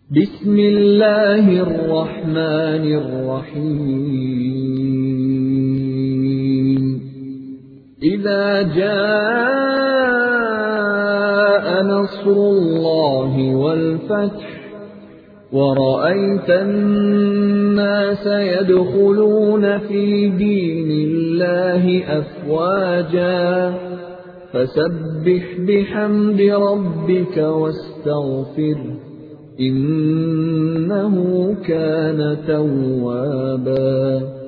بسم الله الرحمن الرحيم إذا جاء نصر الله والفتح ورأيت الناس يدخلون في دين الله أفواجا فسبح بحمد ربك واستغفره إنه كان توابا.